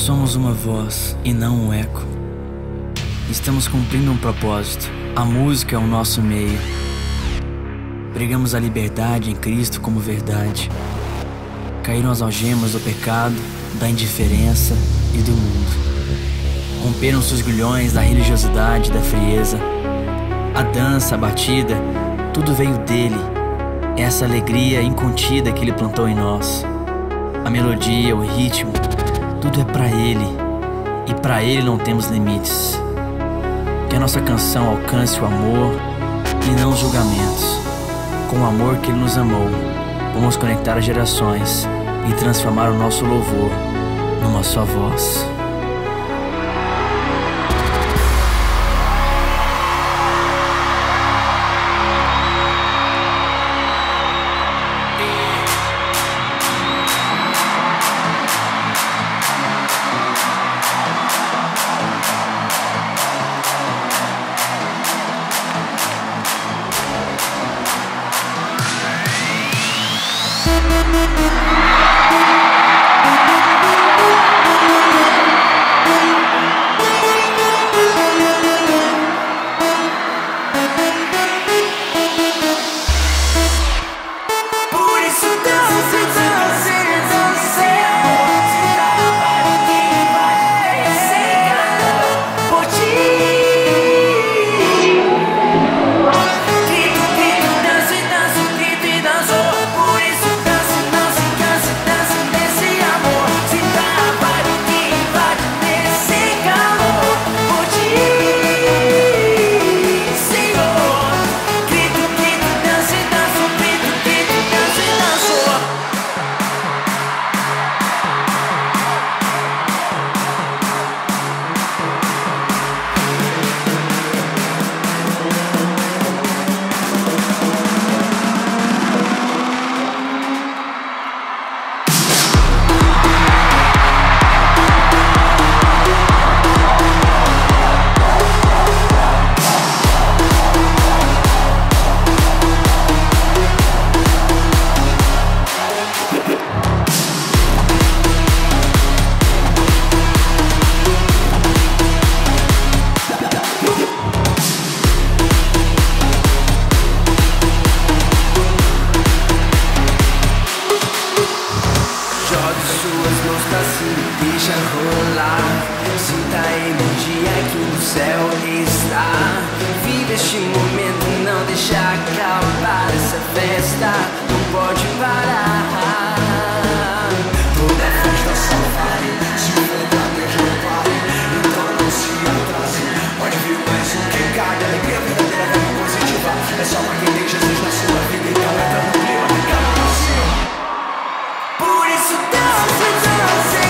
Somos uma voz e não um eco. Estamos cumprindo um propósito. A música é o nosso meio. Pregamos a liberdade em Cristo como verdade. Caíram as algemas do pecado, da indiferença e do mundo. Romperam-se os grilhões da religiosidade e da frieza. A dança, a batida, tudo veio dele. Essa alegria incontida que ele plantou em nós. A melodia, o ritmo, tudo é pra ele. E pra ele não temos limites. Que a nossa canção alcance o amor e não os julgamentos. Com o amor que ele nos amou, vamos conectar as gerações e transformar o nosso louvor numa só voz. Deixa rolar, sinta a energia que no céu está. Vive este momento, não deixa acabar essa festa, não pode parar. Toda festa só vale se o verdadeiro não vale, então não se atrase. Pode vir mais um que cada alegria verdadeira é positiva. É só pra quem tem Jesus na sua vida, então entra no clima, fica no seu. Por isso dance, dance.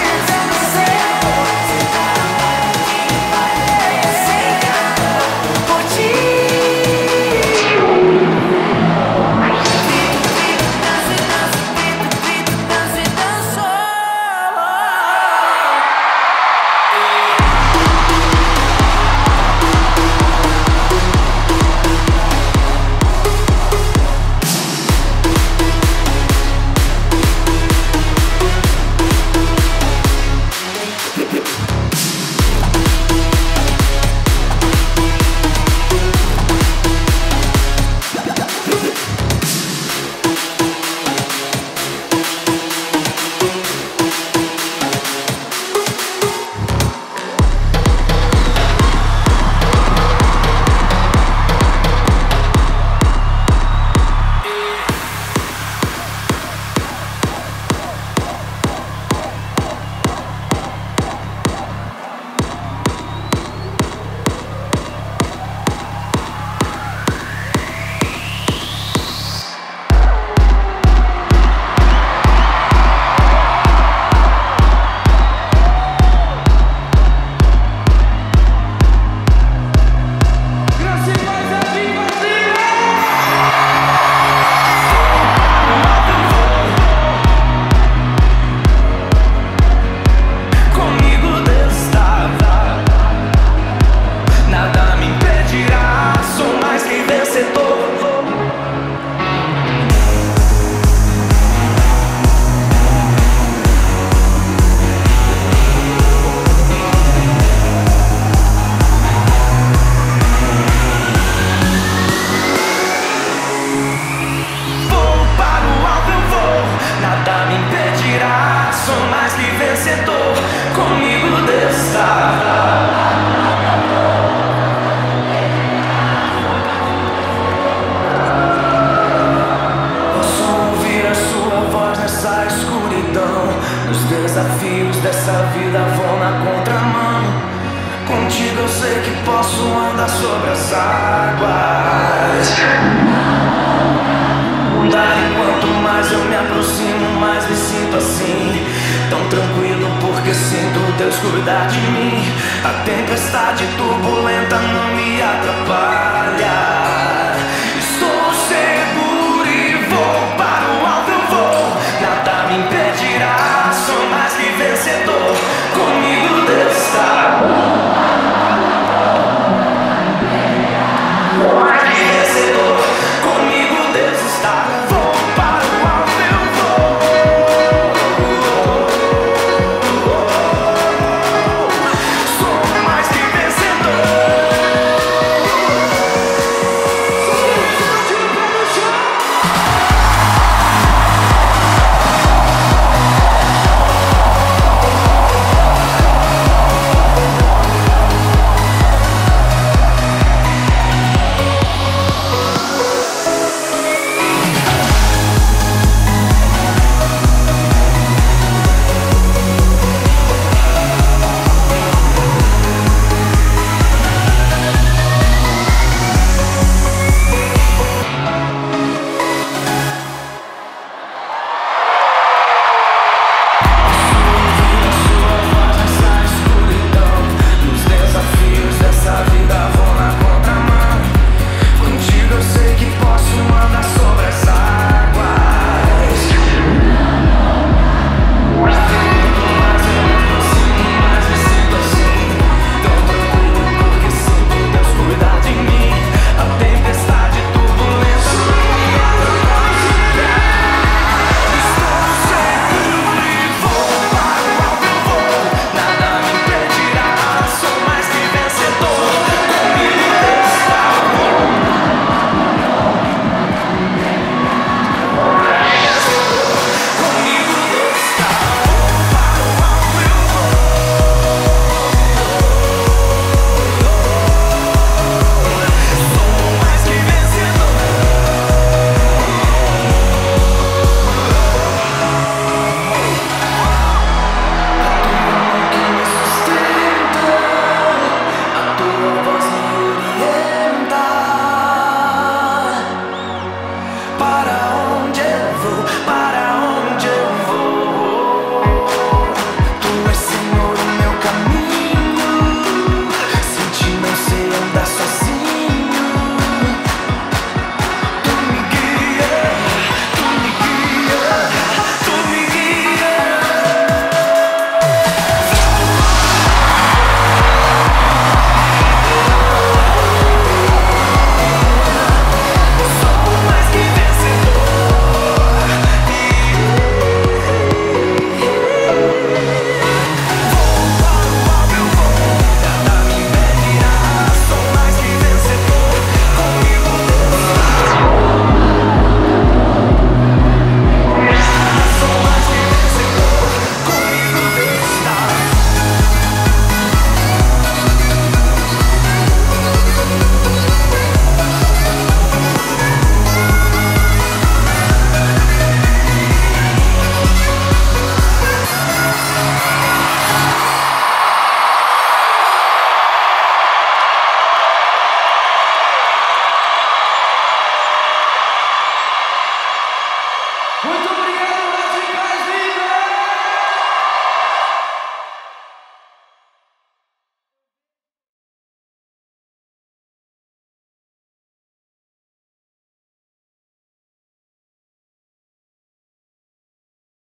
ventos dessa vida vão na contramão. Contigo eu sei que posso andar sobre as águas. Daí quanto mais eu me aproximo, mais me sinto assim, tão tranquilo porque sinto Deus cuidar de mim. A tempestade turbulenta não me